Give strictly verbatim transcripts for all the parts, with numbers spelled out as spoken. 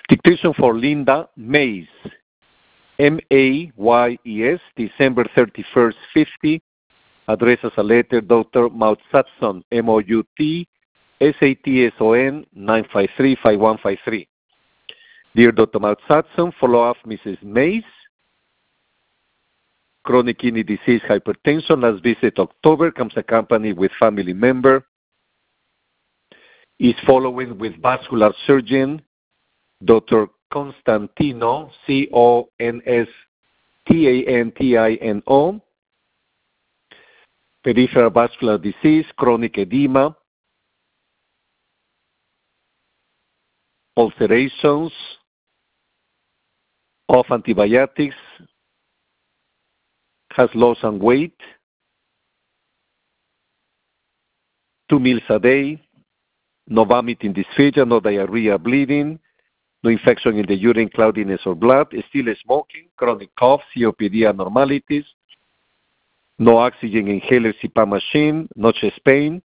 Dictation for Linda Mays, M A Y E S, December thirty-first, fifty. Address as a letter, Doctor Moutsatson, M O U T S A T S O N, nine five three, five one five three. Dear Doctor Moutsatson, follow-up Missus Mays. Chronic kidney disease, hypertension, last visit October, comes accompanied with family member. Is following with vascular surgeon, Doctor Constantino, C O N S T A N T I N O. Peripheral vascular disease, chronic edema, ulcerations, off antibiotics, has lost some weight, two meals a day, no vomiting, dysphagia, no diarrhea, bleeding, no infection in the urine, cloudiness or blood, still smoking, chronic cough, C O P D abnormalities, no oxygen inhaler, C PAP machine, no chest pain.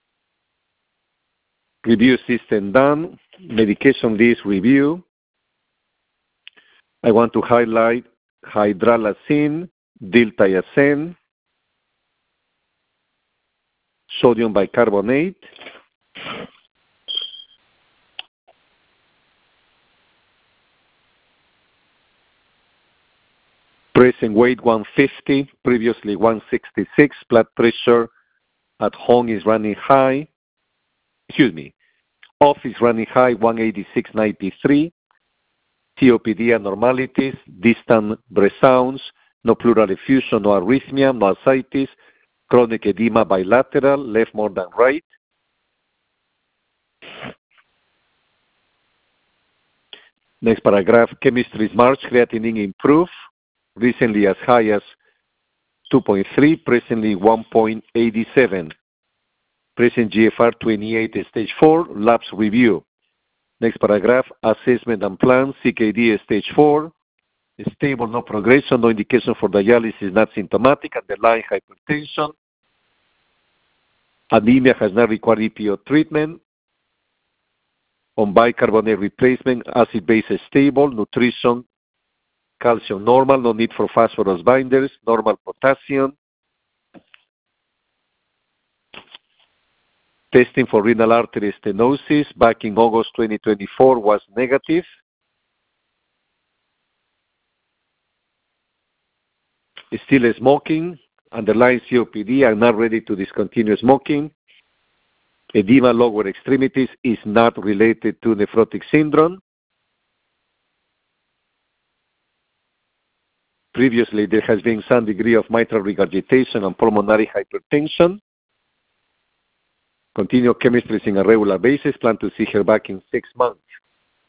Review system done. Medication list review. I want to highlight hydralazine, diltiazem, sodium bicarbonate, present weight one fifty, previously one sixty-six. Blood pressure at home is running high. Excuse me. Off is running high, one eighty-six ninety-three. C O P D abnormalities, distant breath sounds, no pleural effusion, no arrhythmia, no ascites, chronic edema bilateral, left more than right. Next paragraph, chemistry is March, creatinine improved, recently as high as two point three, presently one point eight seven. Present G F R twenty-eight, stage four, labs review. Next paragraph, assessment and plan, C K D stage four, stable, no progression, no indication for dialysis, not symptomatic, underlying hypertension. Anemia has not required E P O treatment. On bicarbonate replacement, acid base is stable, nutrition, calcium normal, no need for phosphorus binders, normal potassium. Testing for renal artery stenosis back in August twenty twenty-four was negative. Still smoking, underlying C O P D, are not ready to discontinue smoking. Edema lower extremities is not related to nephrotic syndrome. Previously, there has been some degree of mitral regurgitation and pulmonary hypertension. Continue chemistry on a regular basis. Plan to see her back in six months.